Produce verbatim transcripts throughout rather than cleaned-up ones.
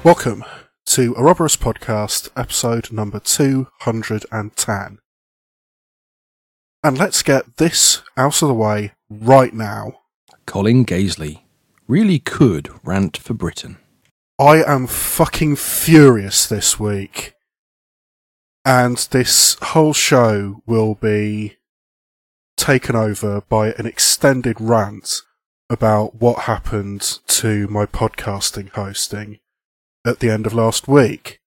Welcome to Ouroboros Podcast, episode number two hundred ten. And let's get this out of the way right now. Colin Gaisley really could rant for Britain. I am fucking furious this week. And this whole show will be taken over by an extended rant about what happened to my podcasting hosting at the end of last week.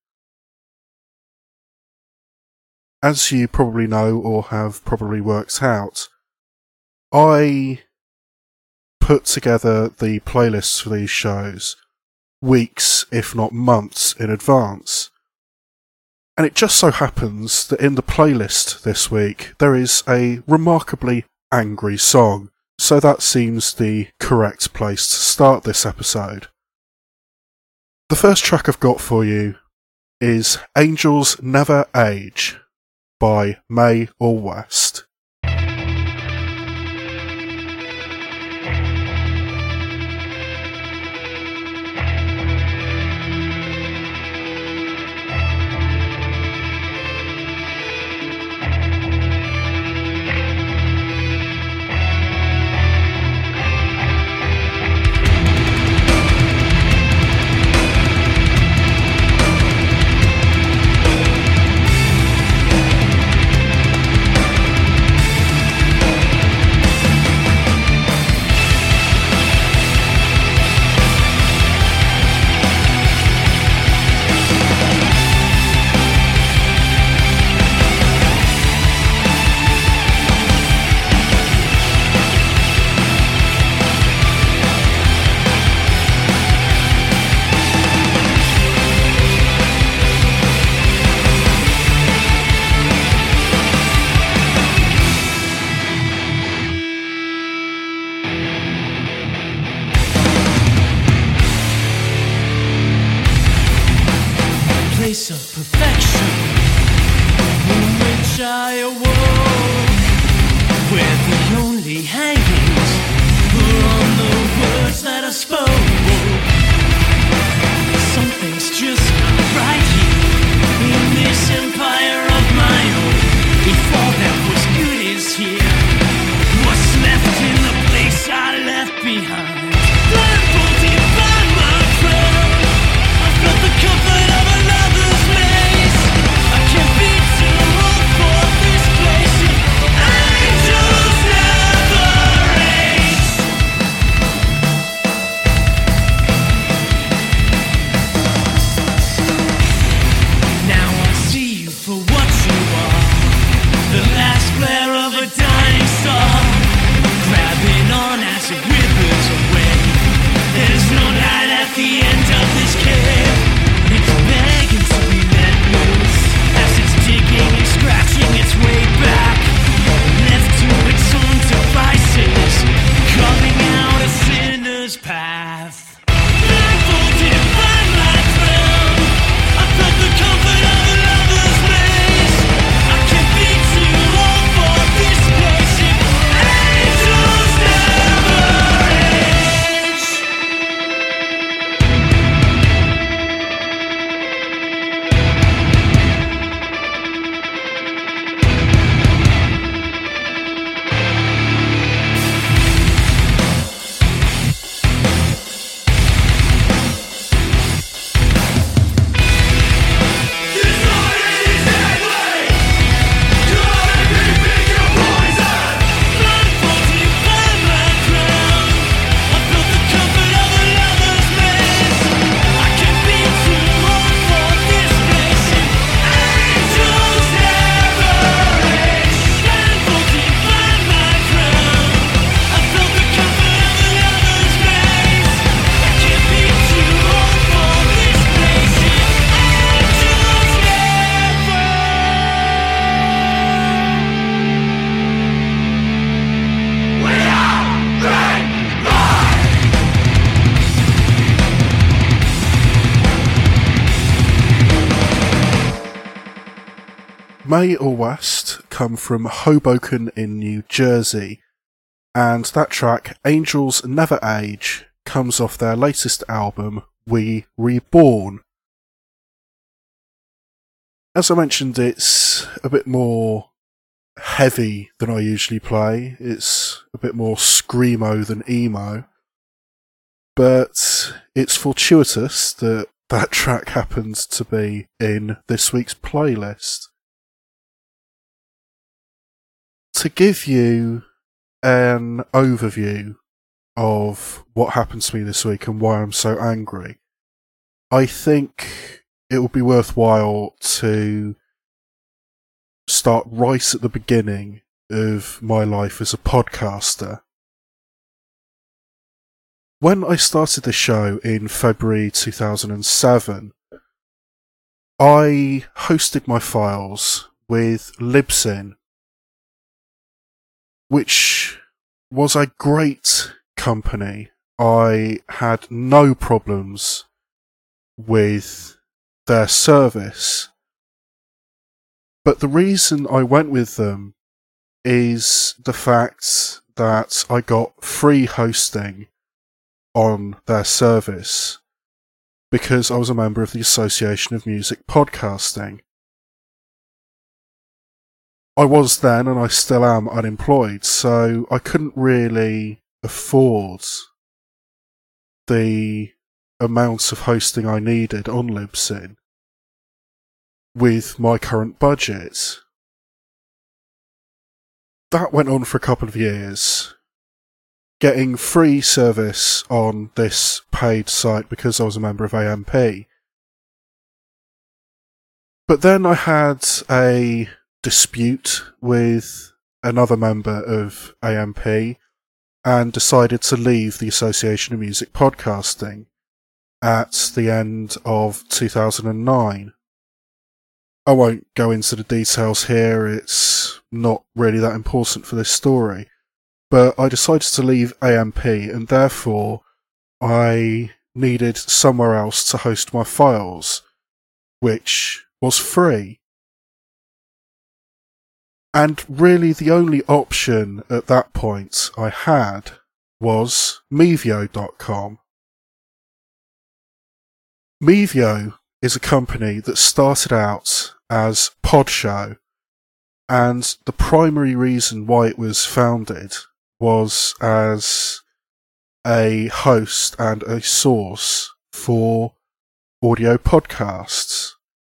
As you probably know or have probably worked out, I put together the playlists for these shows weeks, if not months, in advance. And it just so happens that in the playlist this week there is a remarkably angry song, so that seems the correct place to start this episode. The first track I've got for you is Angels Never Age by Mae or West. Mae or West come from Hoboken in New Jersey, and that track, Angels Never Age, comes off their latest album, We Reborn, As I mentioned, it's a bit more heavy than I usually play. It's a bit more screamo than emo. But it's fortuitous that that track happens to be in this week's playlist. To give you an overview of what happened to me this week and why I'm so angry, I think it would be worthwhile to start right at the beginning of my life as a podcaster. When I started the show in February two thousand seven, I hosted my files with Libsyn, which was a great company. I had no problems with their service. But the reason I went with them is the fact that I got free hosting on their service because I was a member of the Association of Music Podcasting. I was then, and I still am, unemployed, so I couldn't really afford the amounts of hosting I needed on Libsyn with my current budget. That went on for a couple of years, getting free service on this paid site because I was a member of A M P. But then I had a dispute with another member of A M P and decided to leave the Association of Music Podcasting at the end of two thousand nine. I won't go into the details here, it's not really that important for this story, but I decided to leave A M P and therefore I needed somewhere else to host my files, which was free. And really the only option at that point I had was Mevio dot com. Mevio is a company that started out as Podshow, and the primary reason why it was founded was as a host and a source for audio podcasts.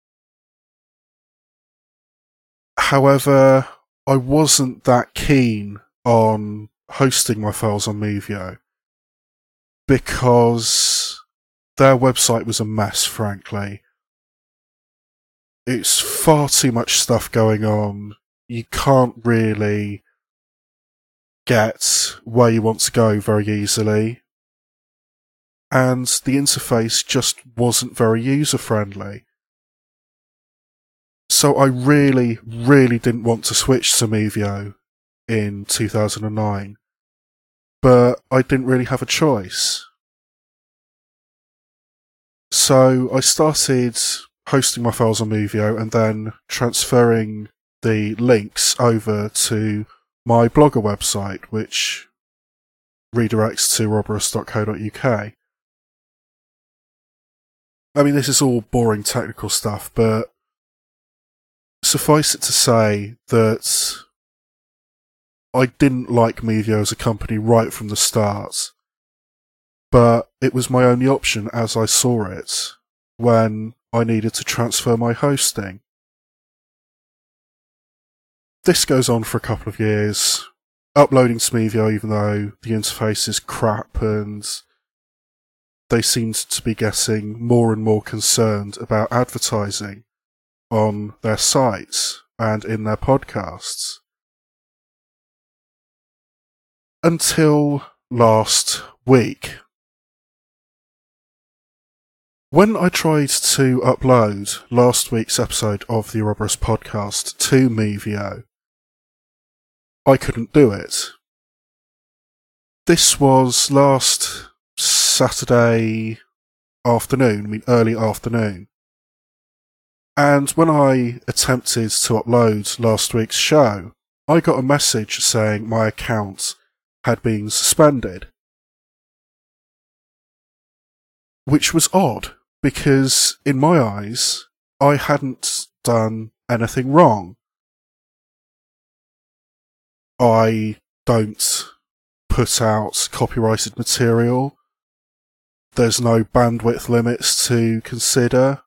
However, I wasn't that keen on hosting my files on Mevio because their website was a mess, frankly. It's far too much stuff going on. You can't really get where you want to go very easily. And the interface just wasn't very user-friendly. So I really, really didn't want to switch to Mevio in two thousand nine. But I didn't really have a choice. So I started hosting my files on Mevio and then transferring the links over to my Blogger website, which redirects to roborus dot co dot uk. I mean, this is all boring technical stuff, but suffice it to say that I didn't like Mevio as a company right from the start, but it was my only option as I saw it when I needed to transfer my hosting. This goes on for a couple of years, uploading to Mevio even though the interface is crap and they seemed to be getting more and more concerned about advertising on their sites and in their podcasts. Until last week. When I tried to upload last week's episode of the Ouroboros podcast to Mevio, I couldn't do it. This was last Saturday afternoon, I mean early afternoon. And when I attempted to upload last week's show, I got a message saying my account had been suspended. Which was odd, because in my eyes, I hadn't done anything wrong. I don't put out copyrighted material. There's no bandwidth limits to consider.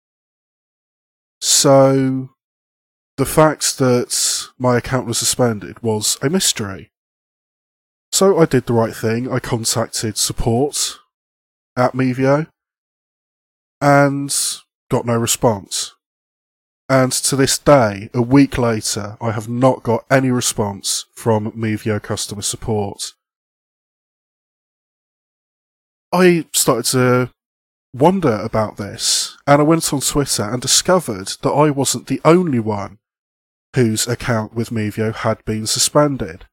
So, the fact that my account was suspended was a mystery. So I did the right thing. I contacted support at Mevio and got no response. And to this day, a week later, I have not got any response from Mevio customer support. I started to wonder about this, and I went on Twitter and discovered that I wasn't the only one whose account with Mevio had been suspended.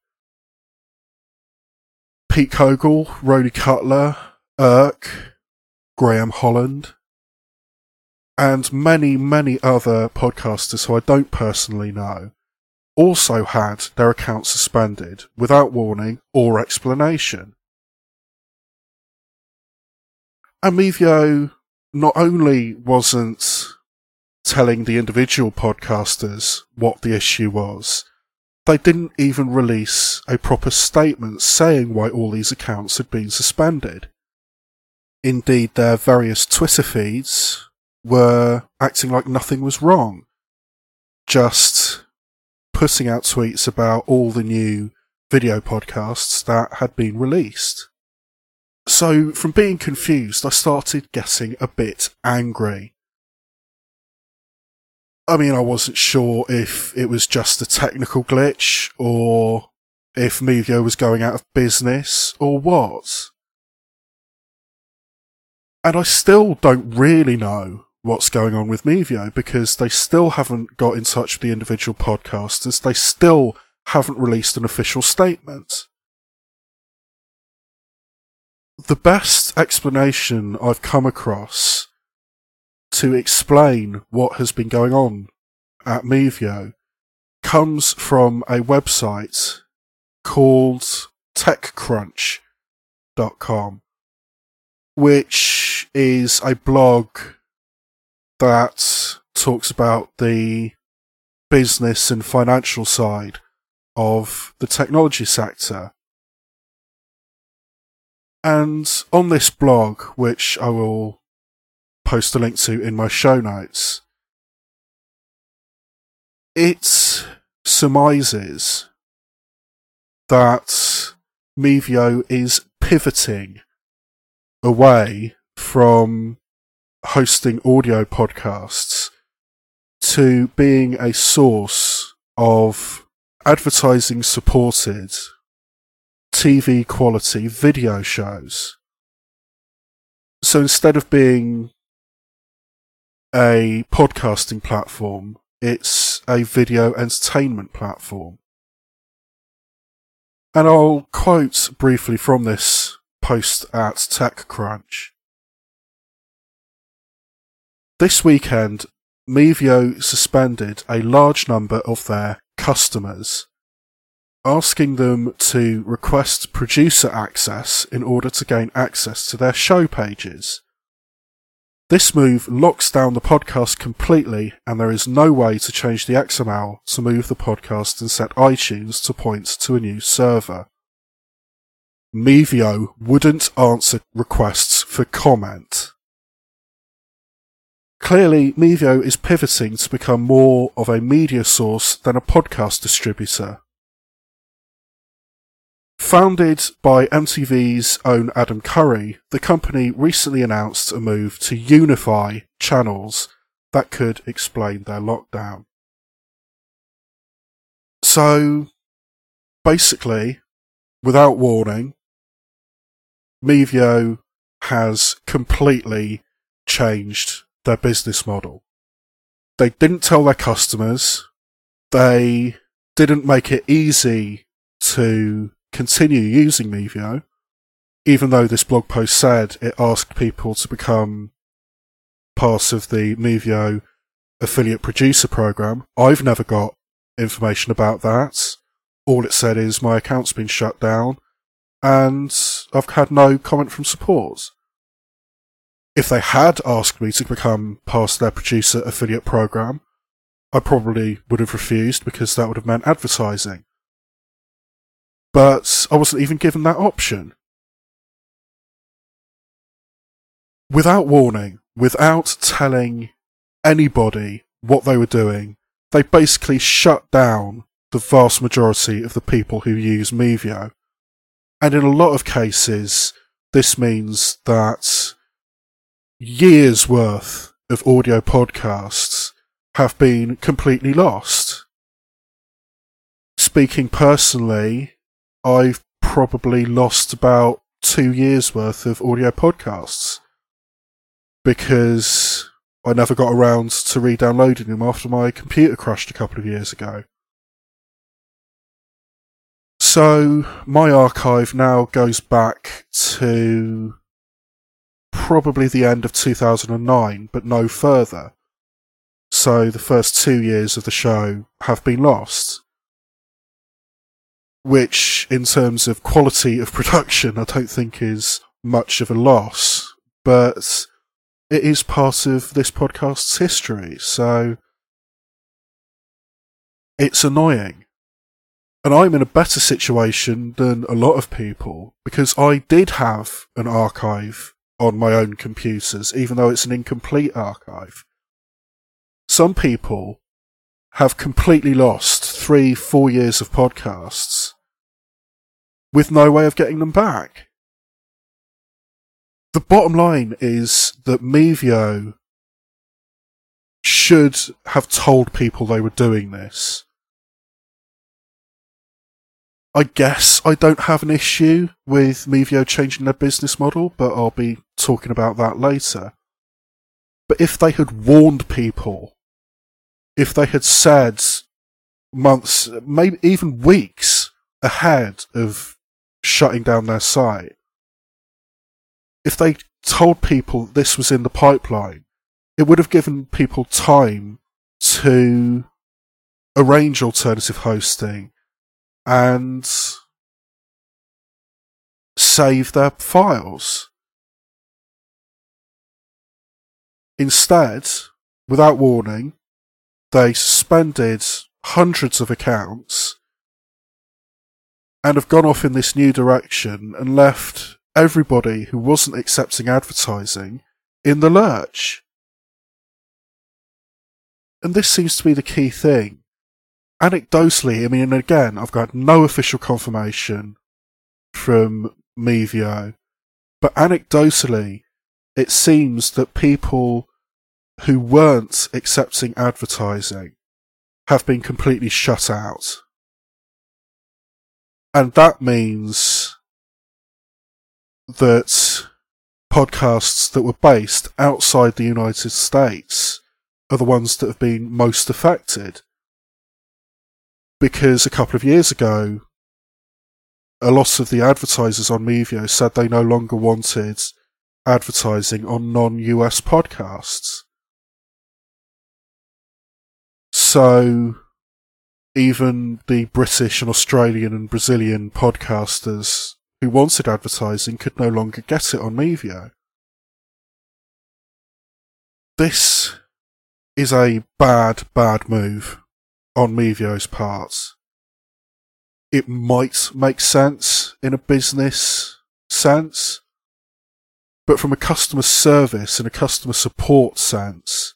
Pete Kogel, Rody Cutler, Irk, Graham Holland, and many, many other podcasters who I don't personally know also had their accounts suspended without warning or explanation. And Mevio not only wasn't telling the individual podcasters what the issue was, they didn't even release a proper statement saying why all these accounts had been suspended. Indeed, their various Twitter feeds were acting like nothing was wrong, just putting out tweets about all the new video podcasts that had been released. So, from being confused, I started getting a bit angry. I mean, I wasn't sure if it was just a technical glitch, or if Mevio was going out of business, or what. And I still don't really know what's going on with Mevio, because they still haven't got in touch with the individual podcasters. They still haven't released an official statement. The best explanation I've come across to explain what has been going on at Mevio comes from a website called tech crunch dot com, which is a blog that talks about the business and financial side of the technology sector. And on this blog, which I will post a link to in my show notes, it surmises that Mevio is pivoting away from hosting audio podcasts to being a source of advertising supported T V quality video shows. So instead of being a podcasting platform, it's a video entertainment platform. And I'll quote briefly from this post at TechCrunch. This weekend, Mevio suspended a large number of their customers, asking them to request producer access in order to gain access to their show pages. This move locks down the podcast completely, and there is no way to change the X M L to move the podcast and set iTunes to point to a new server. Mevio wouldn't answer requests for comment. Clearly, Mevio is pivoting to become more of a media source than a podcast distributor. Founded by M T V's own Adam Curry, the company recently announced a move to unify channels that could explain their lockdown. So, basically, without warning, Mevio has completely changed their business model. They didn't tell their customers, they didn't make it easy to continue using Mevio, even though this blog post said it asked people to become part of the Mevio affiliate producer program. I've never got information about that. All it said is my account's been shut down, and I've had no comment from support. If they had asked me to become part of their producer affiliate program, I probably would have refused because that would have meant advertising. But I wasn't even given that option. Without warning, without telling anybody what they were doing, they basically shut down the vast majority of the people who use Mevio. And in a lot of cases, this means that years' worth of audio podcasts have been completely lost. Speaking personally, I've probably lost about two years' worth of audio podcasts because I never got around to re-downloading them after my computer crashed a couple of years ago. So, my archive now goes back to probably the end of two thousand nine, but no further. So, the first two years of the show have been lost. Which, in terms of quality of production, I don't think is much of a loss. But it is part of this podcast's history, so it's annoying. And I'm in a better situation than a lot of people, because I did have an archive on my own computers, even though it's an incomplete archive. Some people have completely lost three, four years of podcasts with no way of getting them back. The bottom line is that Mevio should have told people they were doing this. I guess I don't have an issue with Mevio changing their business model, but I'll be talking about that later. But if they had warned people, if they had said months, maybe even weeks ahead of shutting down their site, if they told people this was in the pipeline, it would have given people time to arrange alternative hosting and save their files. Instead, without warning, they suspended hundreds of accounts and have gone off in this new direction and left everybody who wasn't accepting advertising in the lurch. And this seems to be the key thing. Anecdotally, I mean, again, I've got no official confirmation from Mevio, but anecdotally, it seems that people who weren't accepting advertising have been completely shut out. And that means that podcasts that were based outside the United States are the ones that have been most affected. Because a couple of years ago, a lot of the advertisers on Mevio said they no longer wanted advertising on non-U S podcasts. So, even the British and Australian and Brazilian podcasters who wanted advertising could no longer get it on Mevio. This is a bad, bad move on Mevio's part. It might make sense in a business sense, but from a customer service and a customer support sense,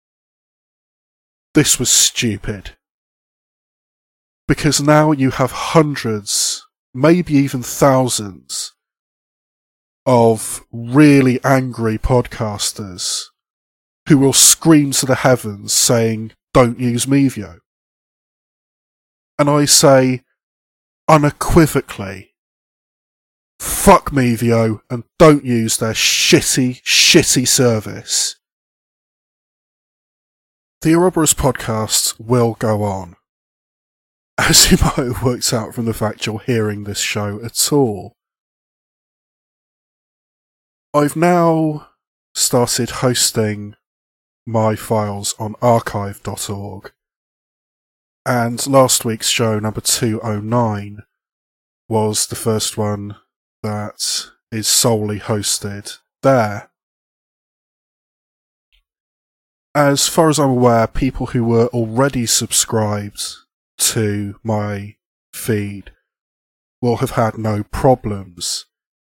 this was stupid. Because now you have hundreds, maybe even thousands, of really angry podcasters who will scream to the heavens saying, "Don't use Mevio." And I say, unequivocally, fuck Mevio and don't use their shitty, shitty service. The Ouroboros podcast will go on. As you might have worked out from the fact you're hearing this show at all. I've now started hosting my files on archive dot org. And last week's show, number two oh nine, was the first one that is solely hosted there. as far as I'm aware, people who were already subscribed to my feed will have had no problems.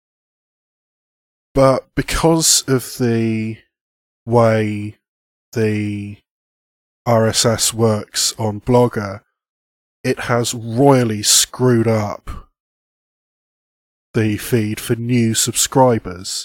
But because of the way the R S S works on Blogger, it has royally screwed up the feed for new subscribers.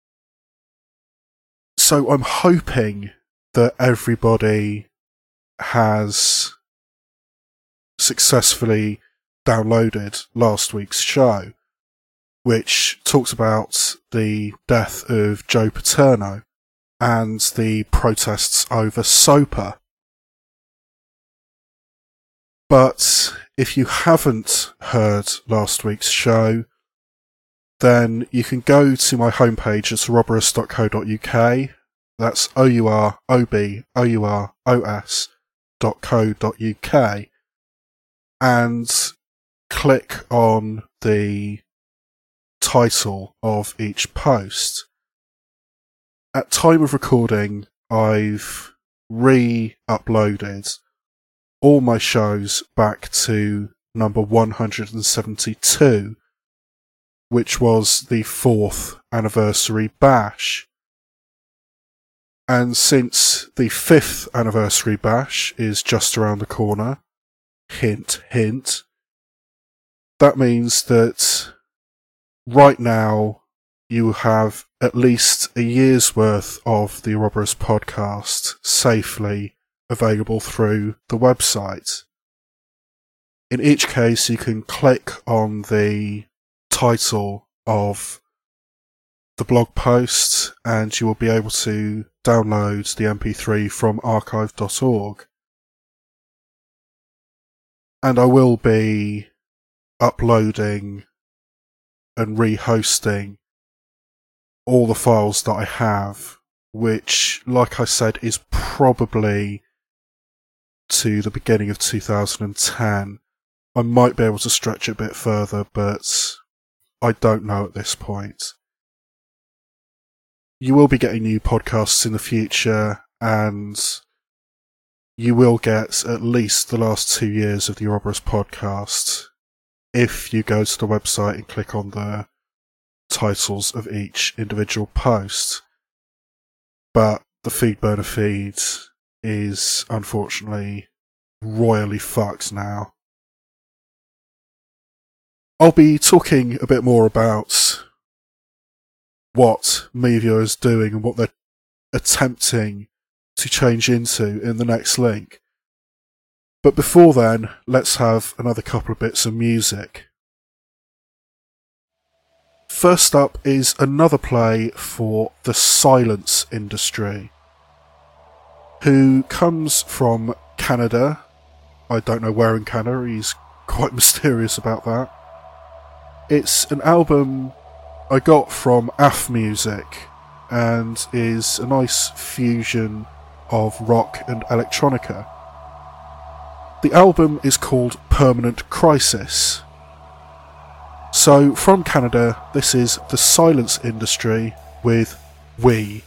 So I'm hoping that everybody has successfully downloaded last week's show, which talks about the death of Joe Paterno and the protests over SOPA. But if you haven't heard last week's show, then you can go to my homepage at ouroboros dot co dot uk. That's O U R O B O U R O S dot co dot uk, and click on the title of each post. At time of recording, I've re-uploaded all my shows back to number one hundred seventy-two, which was the fourth anniversary bash. And since the fifth anniversary bash is just around the corner, hint, hint, that means that right now you have at least a year's worth of the Ouroboros podcast safely available through the website. In each case, you can click on the title of the blog post and you will be able to download the M P three from archive dot org. And I will be uploading and re-hosting all the files that I have, which, like I said, is probably to the beginning of two thousand ten. I might be able to stretch it a bit further, but I don't know at this point. You will be getting new podcasts in the future, and you will get at least the last two years of the Ouroboros podcast if you go to the website and click on the titles of each individual post. But the FeedBurner feed is unfortunately royally fucked now. I'll be talking a bit more about what Mevio is doing and what they're attempting to change into in the next link. But before then, let's have another couple of bits of music. First up is another play for the Silence Industry, who comes from Canada. I don't know where in Canada, he's quite mysterious about that. It's an album I got from A F Music and is a nice fusion of rock and electronica. The album is called Permanent Crisis. So, from Canada, this is the Silence Industry with We.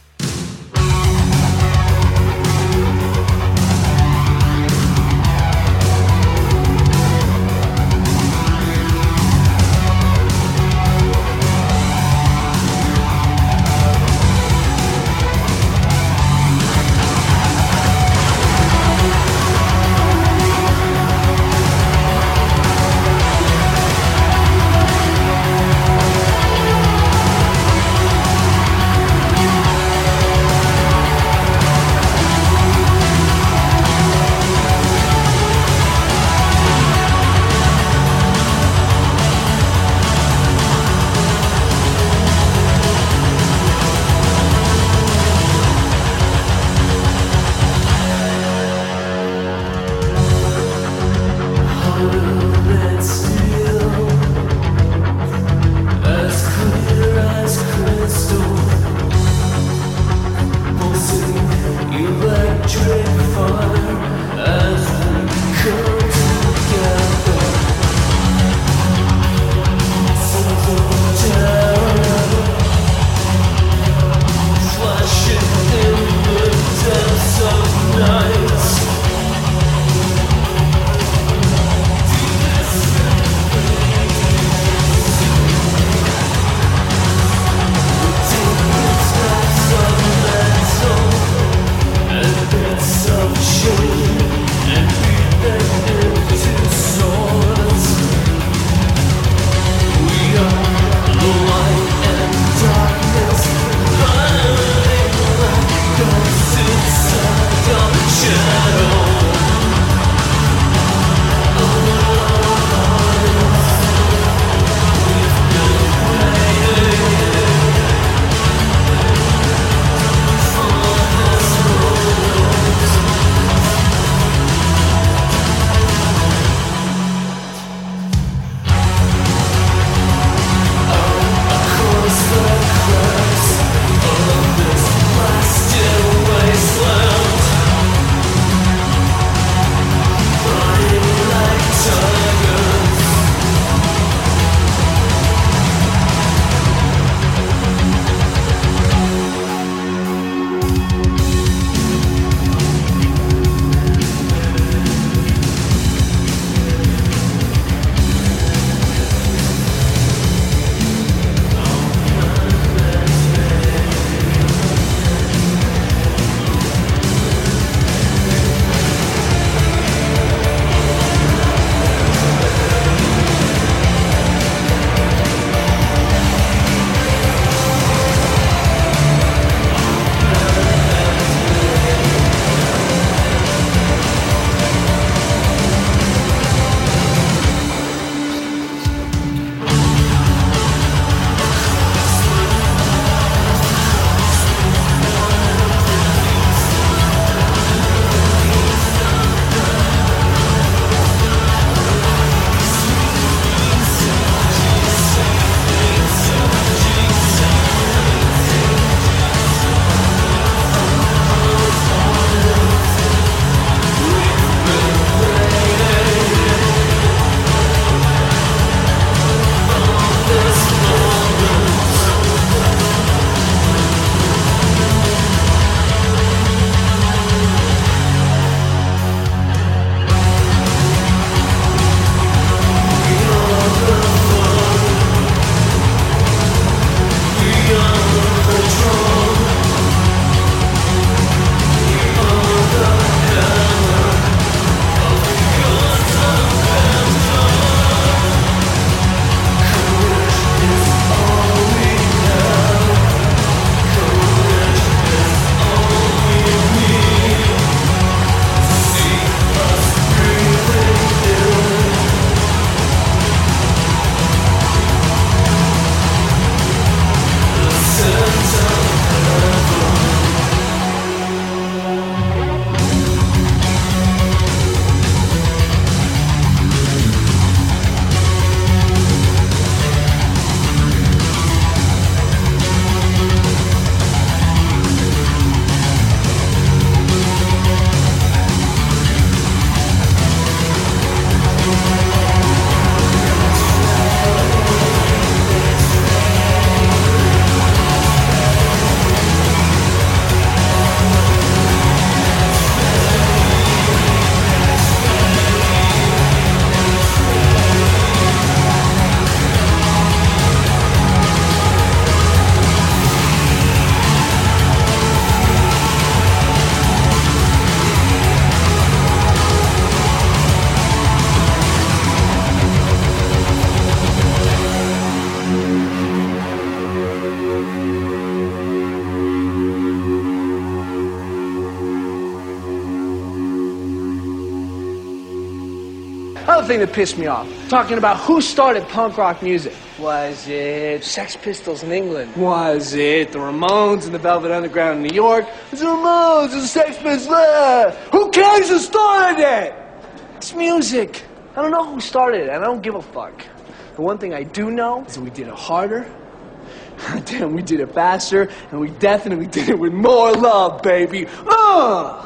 thing that pissed me off. Talking about who started punk rock music. Was it Sex Pistols in England? Was it the Ramones and the Velvet Underground in New York? Was it the Ramones and the Sex Pistols? Ah, who cares who started it? It's music. I don't know who started it, and I don't give a fuck. The one thing I do know is that we did it harder. Damn, we did it faster, and we definitely did it with more love, baby. Ugh!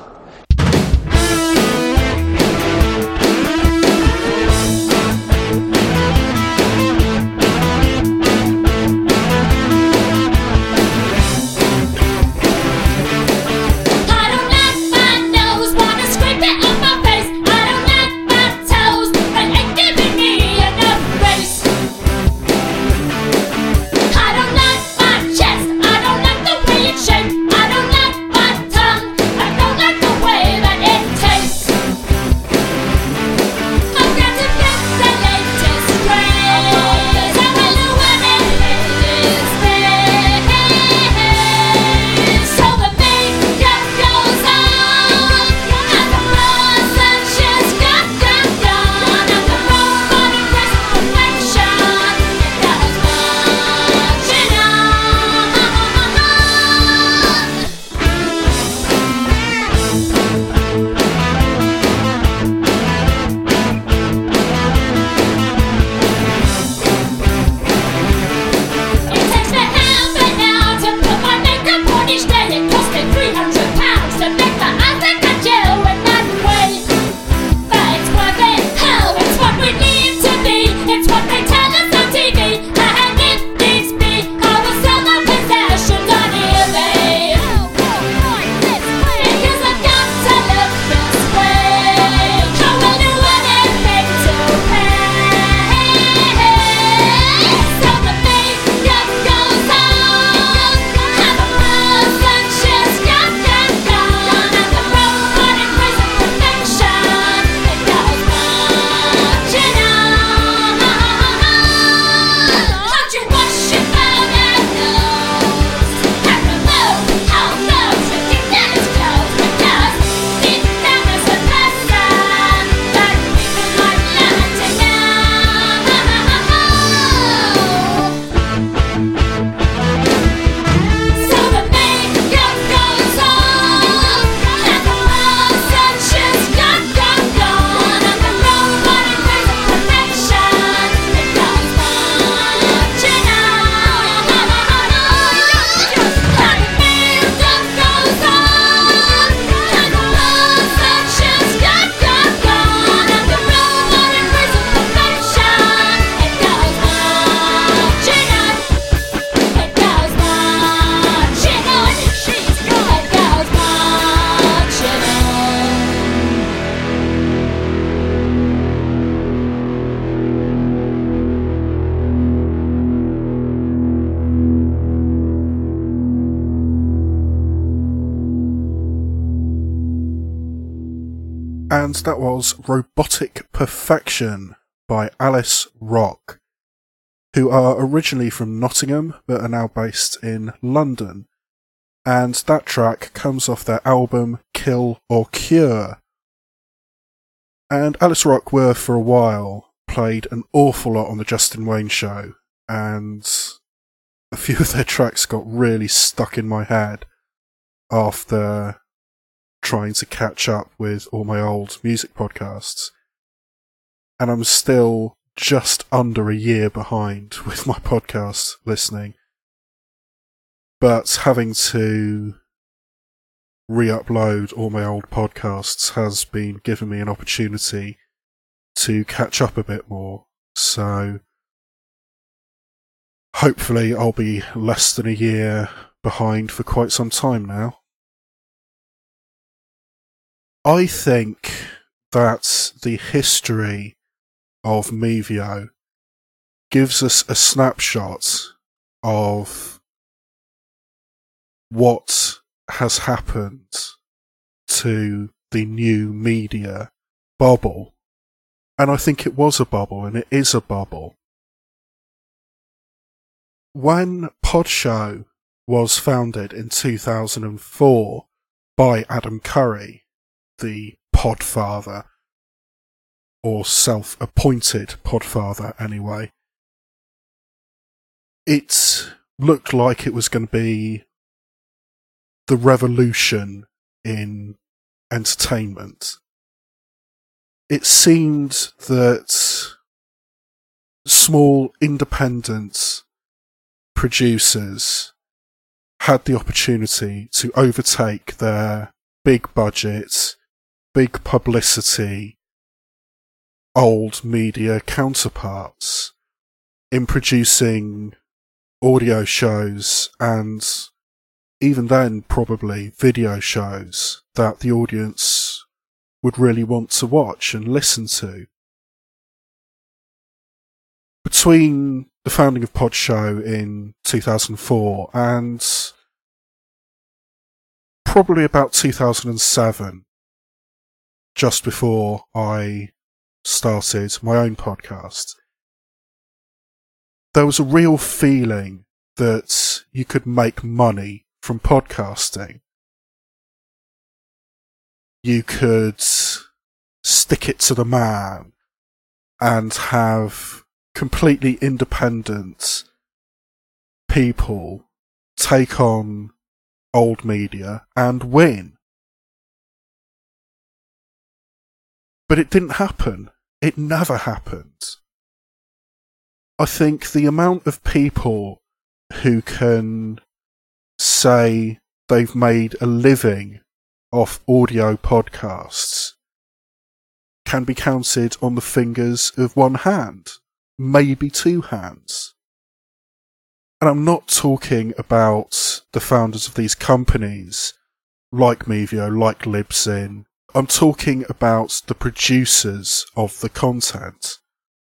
And that was Robotic Perfection by Alice Rock, who are originally from Nottingham but are now based in London. And that track comes off their album Kill or Cure. And Alice Rock were for a while played an awful lot on the Justin Wayne show, and a few of their tracks got really stuck in my head after trying to catch up with all my old music podcasts. And I'm still just under a year behind with my podcast listening. But having to re-upload all my old podcasts has been giving me an opportunity to catch up a bit more. So hopefully I'll be less than a year behind for quite some time now. I think that the history of Mevio gives us a snapshot of what has happened to the new media bubble. And I think it was a bubble, and it is a bubble. When Podshow was founded in two thousand four by Adam Curry, the Podfather, or self-appointed podfather anyway. It looked like it was going to be the revolution in entertainment. It seemed that small independent producers had the opportunity to overtake their big budget, big publicity, old media counterparts in producing audio shows and even then probably video shows that the audience would really want to watch and listen to. Between the founding of Podshow in two thousand four and probably about two thousand seven, just before I started my own podcast, there was a real feeling that you could make money from podcasting. You could stick it to the man and have completely independent people take on old media and win. But it didn't happen. It never happened. I think the amount of people who can say they've made a living off audio podcasts can be counted on the fingers of one hand, maybe two hands. And I'm not talking about the founders of these companies, like Mevio, like Libsyn. I'm talking about the producers of the content.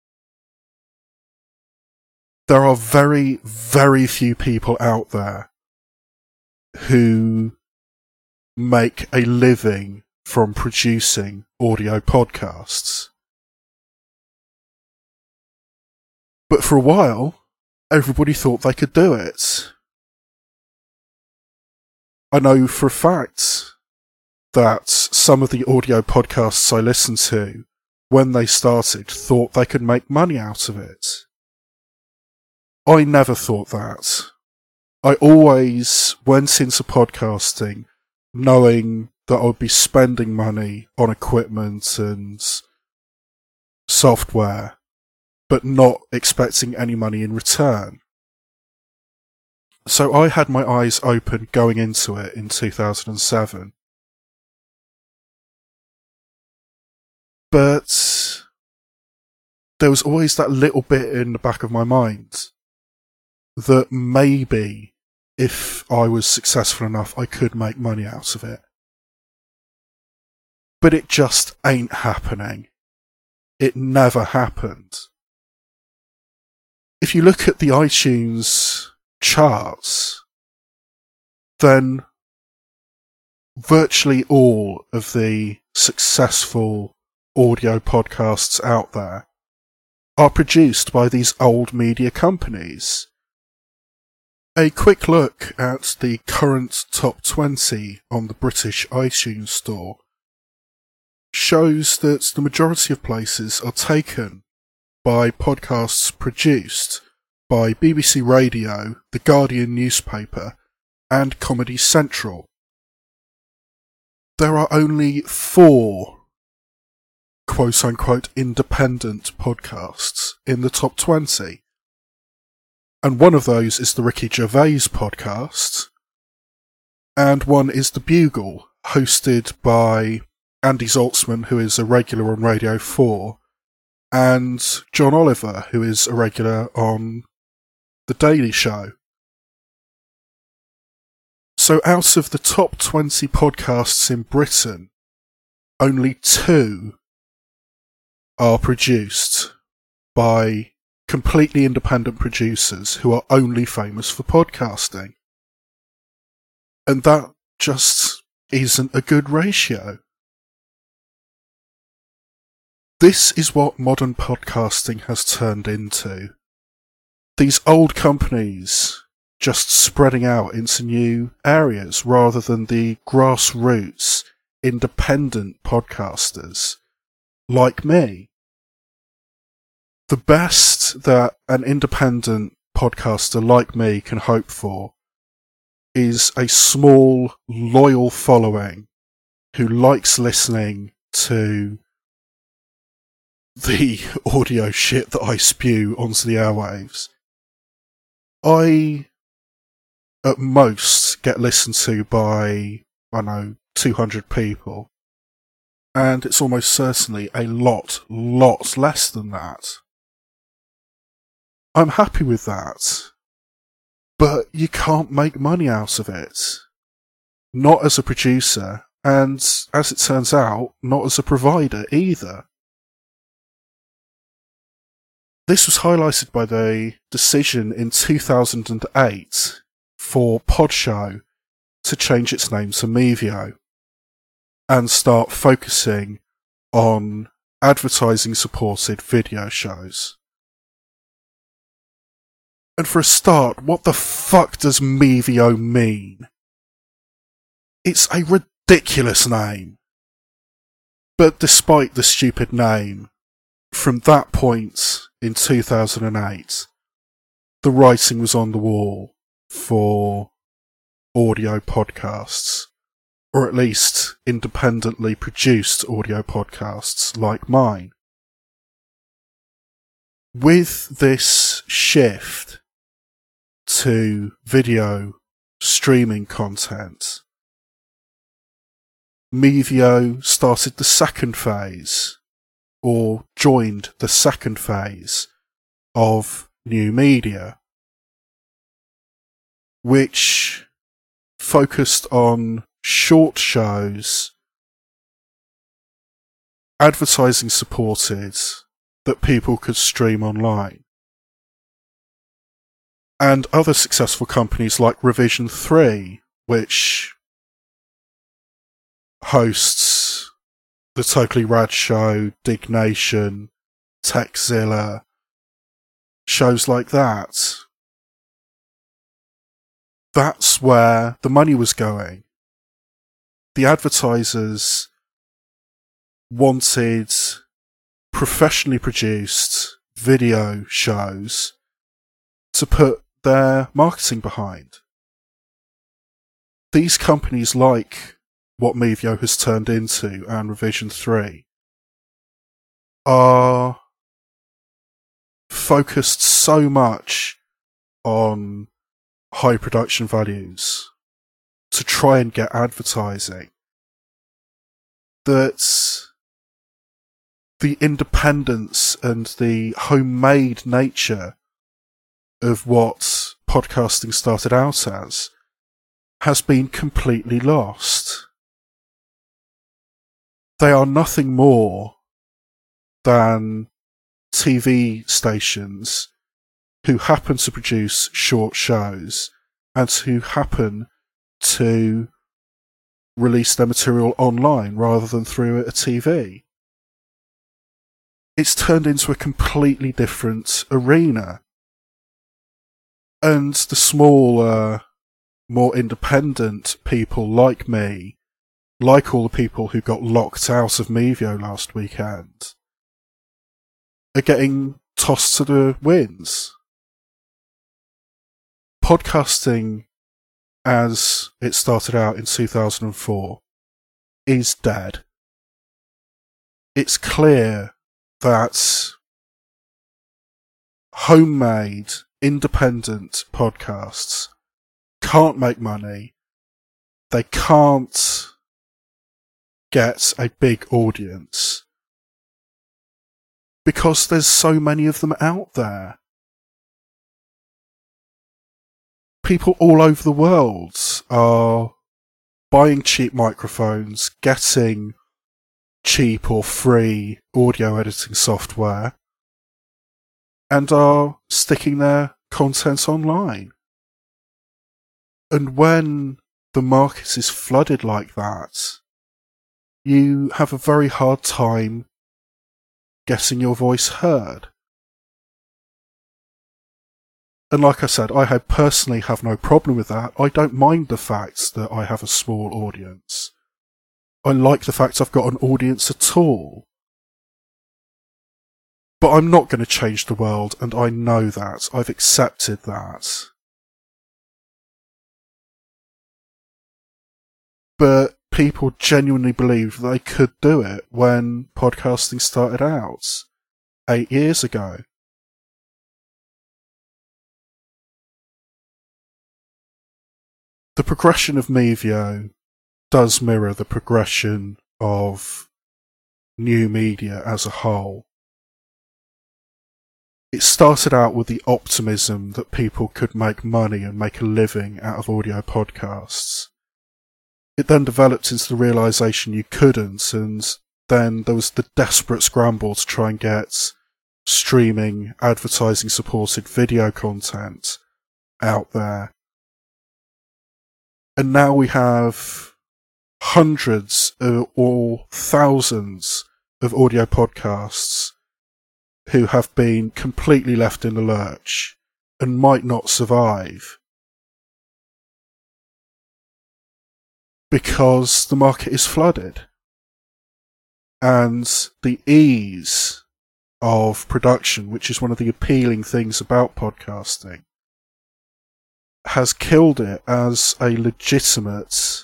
There are very, very few people out there who make a living from producing audio podcasts. But for a while, everybody thought they could do it. I know for a fact that some of the audio podcasts I listened to, when they started, thought they could make money out of it. I never thought that. I always went into podcasting knowing that I would be spending money on equipment and software, but not expecting any money in return. So I had my eyes open going into it in two thousand seven. But there was always that little bit in the back of my mind that maybe if I was successful enough, I could make money out of it. But it just ain't happening. It never happened. If you look at the iTunes charts, then virtually all of the successful audio podcasts out there are produced by these old media companies. A quick look at the current top twenty on the British iTunes Store shows that the majority of places are taken by podcasts produced by B B C Radio, The Guardian newspaper, and Comedy Central. There are only four quote-unquote independent podcasts in the top twenty. And one of those is the Ricky Gervais podcast, and one is The Bugle, hosted by Andy Zaltzman, who is a regular on Radio four, and John Oliver, who is a regular on The Daily Show. So out of the top twenty podcasts in Britain, only two are produced by completely independent producers who are only famous for podcasting. And that just isn't a good ratio. This is what modern podcasting has turned into. These old companies just spreading out into new areas rather than the grassroots, independent podcasters like me The best that an independent podcaster like me can hope for is a small, loyal following who likes listening to the audio shit that I spew onto the airwaves. I, at most, get listened to by, I don't know, two hundred people. And it's almost certainly a lot, lot less than that. I'm happy with that. But you can't make money out of it. Not as a producer, and as it turns out, not as a provider either. This was highlighted by the decision in two thousand eight for Podshow to change its name to Mevio and start focusing on advertising-supported video shows. And for a start, what the fuck does Mevio mean? It's a ridiculous name. But despite the stupid name, from that point in two thousand eight, the writing was on the wall for audio podcasts, or at least independently produced audio podcasts like mine. With this shift to video streaming content, Mevio started the second phase, or joined the second phase of new media, which focused on short shows, advertising supported, that people could stream online. And other successful companies like Revision three, which hosts The Totally Rad Show, Dignation, Techzilla, shows like that. That's where the money was going. The advertisers wanted professionally produced video shows to put their marketing behind. These companies, like what Mevio has turned into and Revision three, are focused so much on high production values to try and get advertising that the independence and the homemade nature of what podcasting started out as has been completely lost. They are nothing more than T V stations who happen to produce short shows and who happen to release their material online rather than through a T V. It's turned into a completely different arena. And the smaller, more independent people like me, like all the people who got locked out of Mevio last weekend, are getting tossed to the winds. Podcasting, as it started out in two thousand four, is dead. It's clear that homemade, independent podcasts can't make money. They can't get a big audience because there's so many of them out there. People all over the world are buying cheap microphones, getting cheap or free audio editing software, and are sticking their content online. And when the market is flooded like that, you have a very hard time getting your voice heard. And like I said, I have personally have no problem with that. I don't mind the fact that I have a small audience. I like the fact I've got an audience at all. But I'm not going to change the world, and I know that. I've accepted that. But people genuinely believed they could do it when podcasting started out eight years ago. The progression of Mevio does mirror the progression of new media as a whole. It started out with the optimism that people could make money and make a living out of audio podcasts. It then developed into the realisation you couldn't, and then there was the desperate scramble to try and get streaming, advertising-supported video content out there. And now we have hundreds or thousands of audio podcasts who have been completely left in the lurch and might not survive because the market is flooded. And the ease of production, which is one of the appealing things about podcasting, has killed it as a legitimate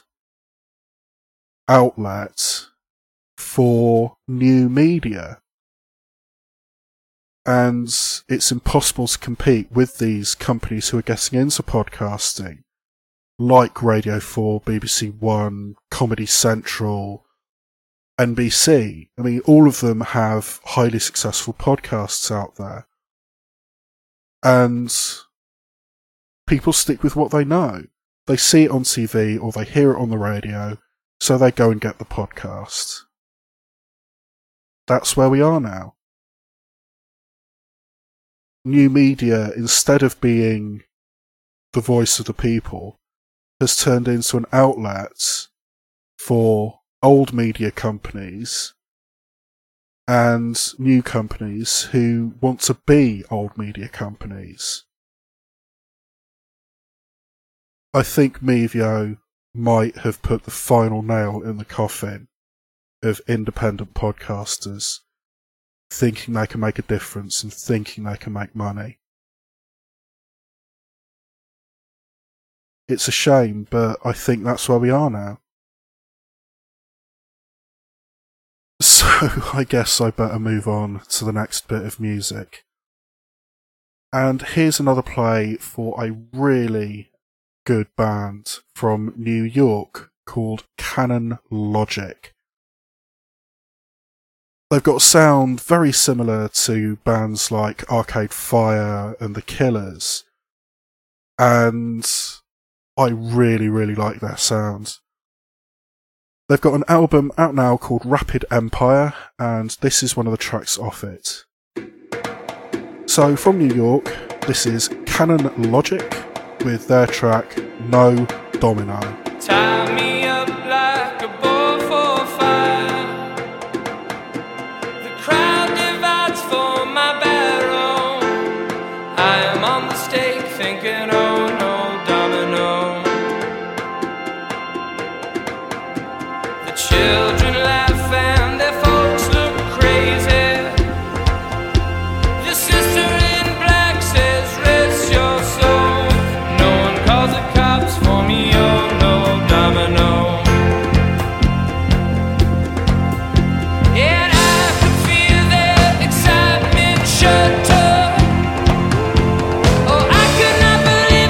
outlet for new media. And it's impossible to compete with these companies who are getting into podcasting, like Radio four, B B C One, Comedy Central, N B C. I mean, all of them have highly successful podcasts out there. And people stick with what they know. They see it on T V or they hear it on the radio, so they go and get the podcast. That's where we are now. New media, instead of being the voice of the people, has turned into an outlet for old media companies and new companies who want to be old media companies. I think Mevio might have put the final nail in the coffin of independent podcasters thinking they can make a difference and thinking they can make money. It's a shame, but I think that's where we are now. So I guess I better move on to the next bit of music. And here's another play for a really good band from New York called Canon Logic. They've got a sound very similar to bands like Arcade Fire and The Killers, and I really, really like their sound. They've got an album out now called Rapid Empire, and this is one of the tracks off it. So from New York, this is Canon Logic with their track No Domino. Tie me up like a bull for fire. The crowd divides for my barrel. I am on the stake thinking, oh no, domino. The children laugh and their folks look crazy. The sister in black says, rest your soul. No one calls the cops for me, oh no, domino. And I could feel their excitement shut up. Oh, I could not believe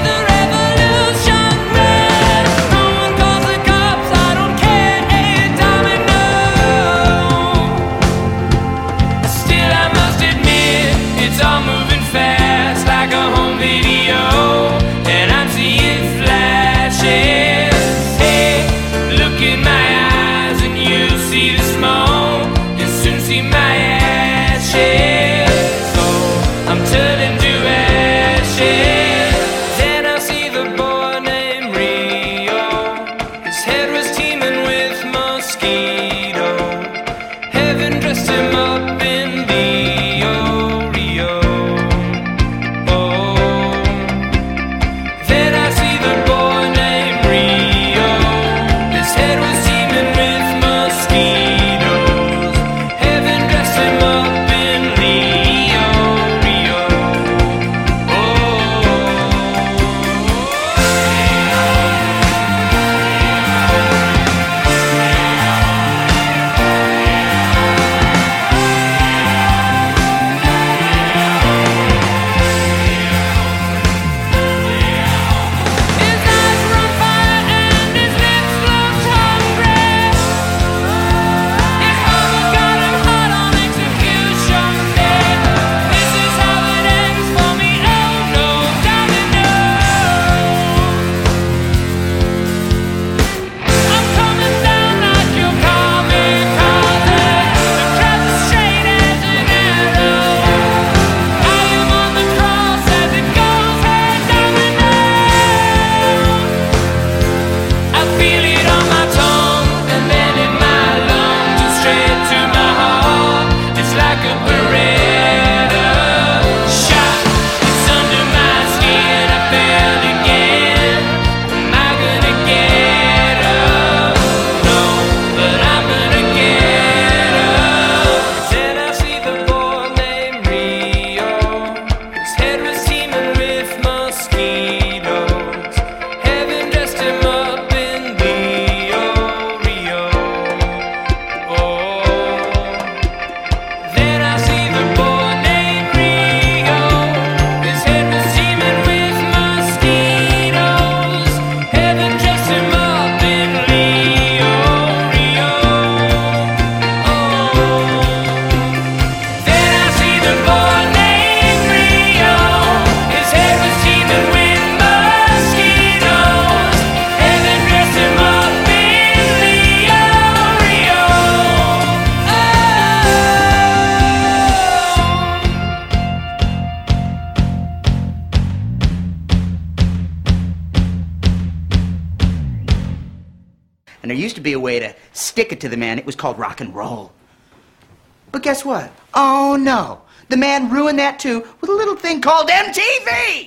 And there used to be a way to stick it to the man. It was called rock and roll. But guess what? Oh, no. The man ruined that, too, with a little thing called M T V!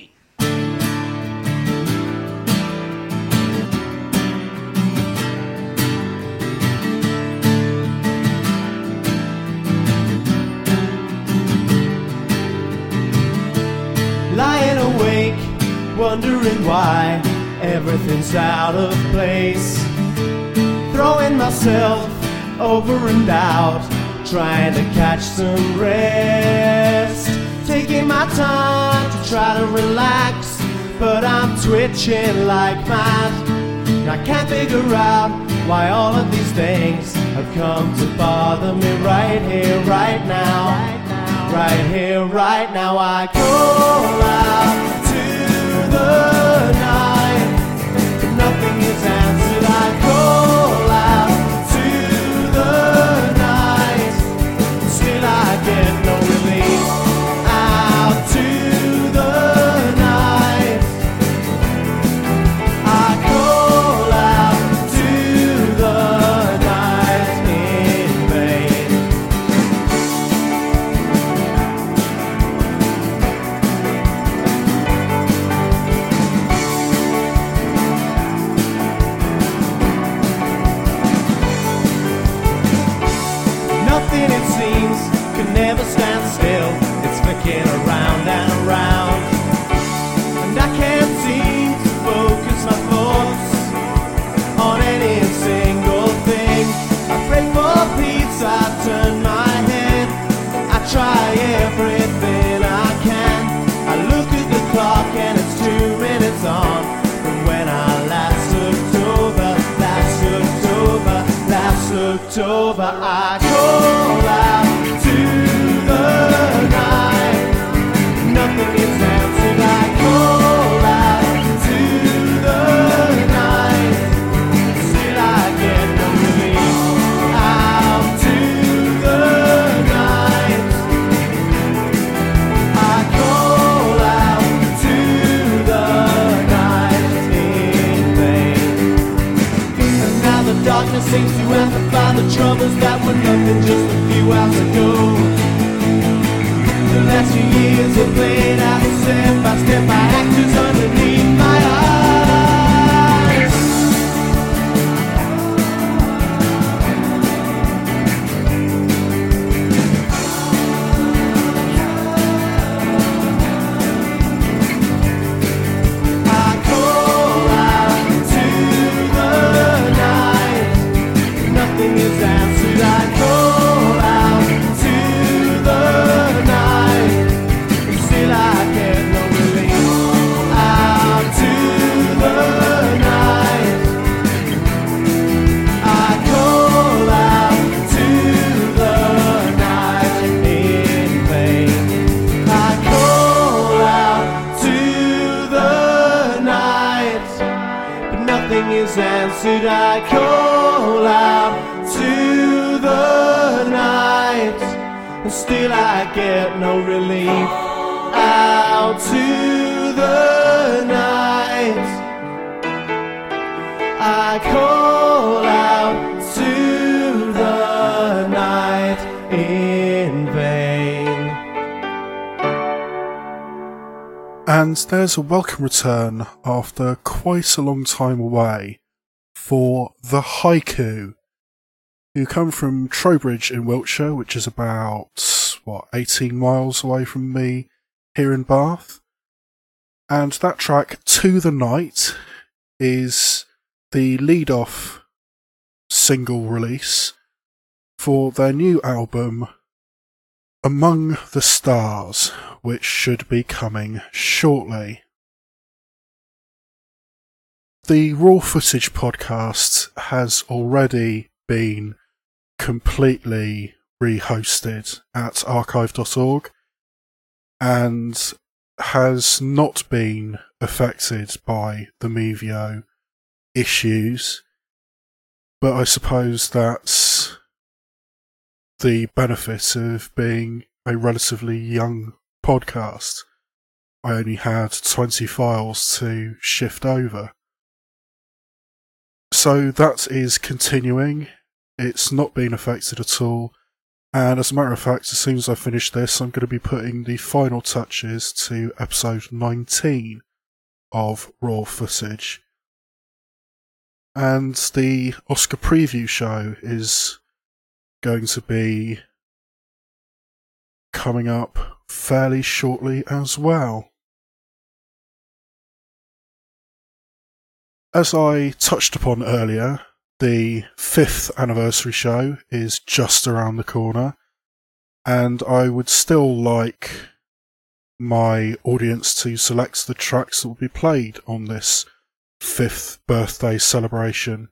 Lying awake, wondering why everything's out of place. Throwing myself over and out, trying to catch some rest. Taking my time to try to relax, but I'm twitching like mad. And I can't figure out why all of these things have come to bother me right here, right now. Right here, right now, I call out to the night, but nothing is answered. I call out to the night, still I get no relief. Out to the night, I call out to the night in vain. Nothing, it seems, can never stand still. It's flicking around and around, and I can't seem to focus my thoughts on any single thing. I pray for peace, I turn my head, I try everything I can. I look at the clock and it's two minutes on from when I last looked over, last looked over, last looked over. I call out to the night, nothing is answered. I call out to the night, still I get no relief. Out to the night, I call out to the night in vain. And now the darkness seems to amplify the troubles that were nothing just a few hours ago. The last few years have played out step by step by actors underneath my eyes. I call out to the night, nothing is answered. I call out to the night, still I get no relief. Out to the night, I call out to the night in vain. I call out to the night, but nothing is answered. I call out to the night, and still I get no relief. Out to the night, I call out to the night in vain. And there's a welcome return after quite a long time away for The Haiku, who come from Trowbridge in Wiltshire, which is about, what, eighteen miles away from me here in Bath. And that track, To the Night, is the lead-off single release for their new album, Among the Stars, which should be coming shortly. The Raw Footage podcast has already been completely rehosted at archive dot org and has not been affected by the Mevio issues, but I suppose that's the benefit of being a relatively young podcast. I only had twenty files to shift over. So that is continuing. It's not been affected at all. And as a matter of fact, as soon as I finish this, I'm going to be putting the final touches to episode nineteen of Raw Footage. And the Oscar preview show is going to be coming up fairly shortly as well. As I touched upon earlier, the fifth anniversary show is just around the corner, and I would still like my audience to select the tracks that will be played on this fifth birthday celebration.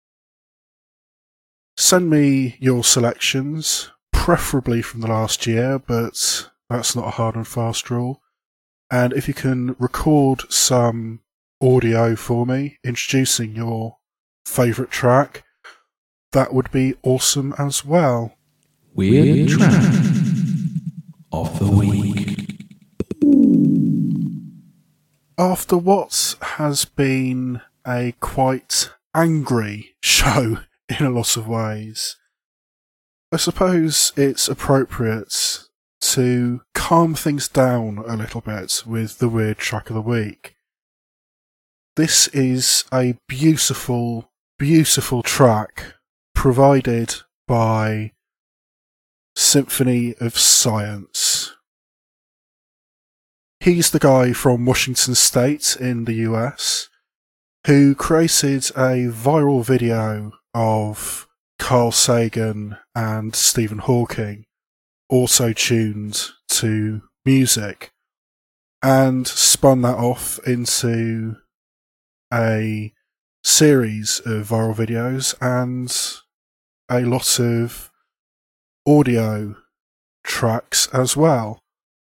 Send me your selections, preferably from the last year, but that's not a hard and fast rule. And if you can record some audio for me introducing your favourite track, that would be awesome as well. Weird track of the week. After what has been a quite angry show in a lot of ways, I suppose it's appropriate to calm things down a little bit with the weird track of the week. This is a beautiful, beautiful track provided by Symphony of Science. He's the guy from Washington State in the U S who created a viral video of Carl Sagan and Stephen Hawking auto-tuned to music and spun that off into a series of viral videos and a lot of audio tracks as well.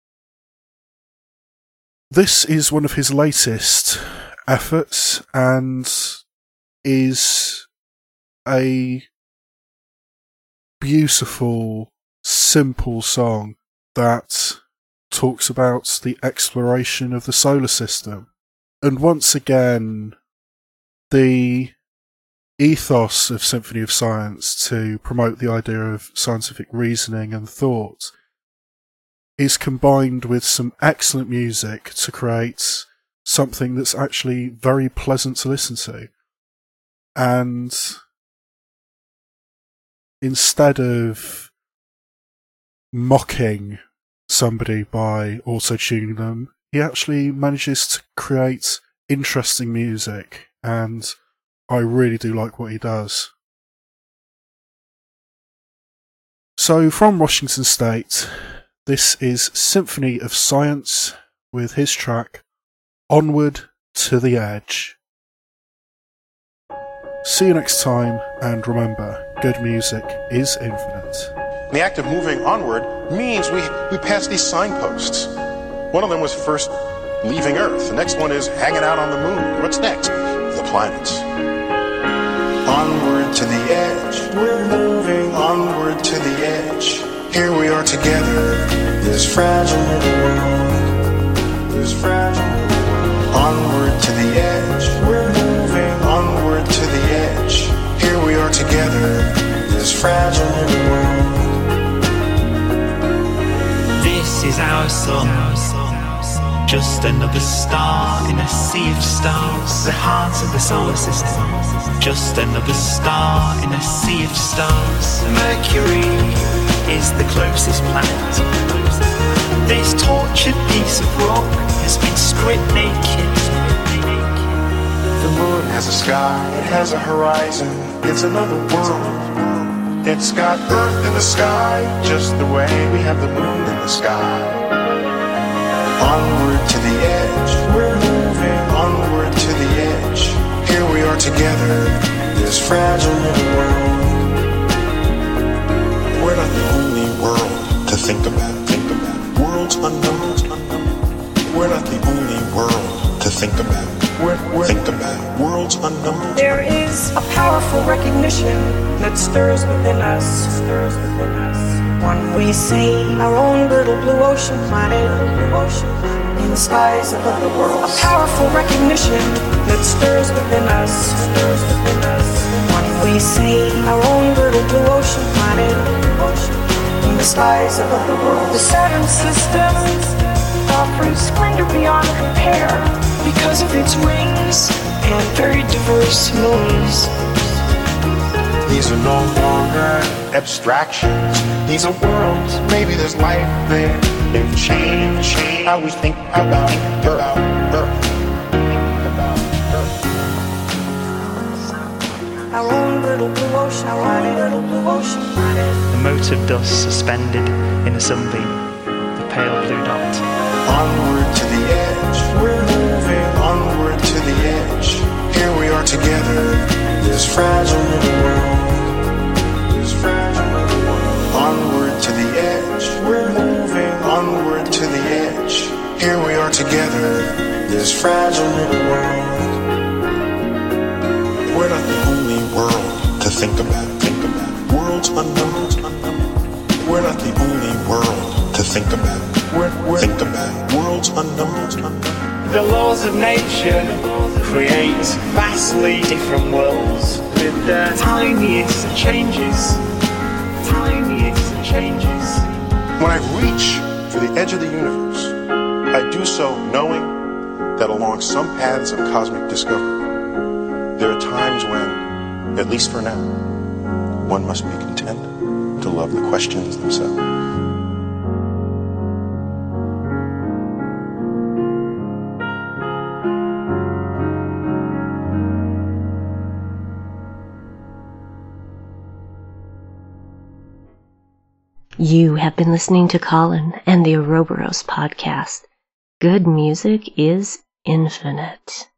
This is one of his latest efforts and is a beautiful, simple song that talks about the exploration of the solar system. And once again, the ethos of Symphony of Science to promote the idea of scientific reasoning and thought is combined with some excellent music to create something that's actually very pleasant to listen to. And instead of mocking somebody by auto-tuning them, he actually manages to create interesting music, and I really do like what he does. So from Washington State, this is Symphony of Science with his track Onward to the Edge. See you next time, and remember, good music is infinite. The act of moving onward means we, we pass these signposts. One of them was first leaving Earth. The next one is hanging out on the moon. What's next? The planets. Onward to the edge. We're moving onward to the edge. Here we are together. This fragile little world. This fragile little world. Onward to the edge. We're moving onward to the edge. Here we are together. This fragile little world. This is our sun. Just another star in a sea of stars. The heart of the solar system. Just another star in a sea of stars. Mercury is the closest planet. This tortured piece of rock has been stripped naked. The moon has a sky, it has a horizon. It's another world. It's got Earth in the sky, just the way we have the moon in the sky. Onward to the edge, we're moving onward to the edge. Here we are together, this fragile little world. We're not the only world to think about, think about. Worlds unknown, unknown. We're not the only world to think about, we're, we're think about. Worlds unknown. There is a powerful recognition that stirs within us, stirs within us. When we see our own little blue ocean planet, blue ocean planet. in the skies of other worlds. A powerful recognition that stirs within us. Stirs within us. When we see our own little blue ocean planet in the skies of other worlds. The Saturn system offers splendor beyond compare because of its rings and very diverse moons. These are no longer abstractions. These are worlds. Maybe there's life there. They've changed how we think about Earth. About Earth. Our own little blue ocean, our own little blue ocean planet. The mote of dust suspended in a sunbeam, the pale blue dot. Onward to the edge. We're moving onward to the edge. Here we are together. This fragile little world. This fragile little world. Onward to the edge. We're moving onward to the edge. Here we are together. This fragile little world. We're not the only world to think about. Think about. Worlds unknown. unknown. We're not the only world to think about. We're, we're think about. Worlds unknown. unknown. The laws of nature create vastly different worlds with the tiniest of changes. Tiniest of changes. When I reach for the edge of the universe, I do so knowing that along some paths of cosmic discovery, there are times when, at least for now, one must be content to love the questions themselves. You have been listening to Colin and the Ouroboros podcast. Good music is infinite.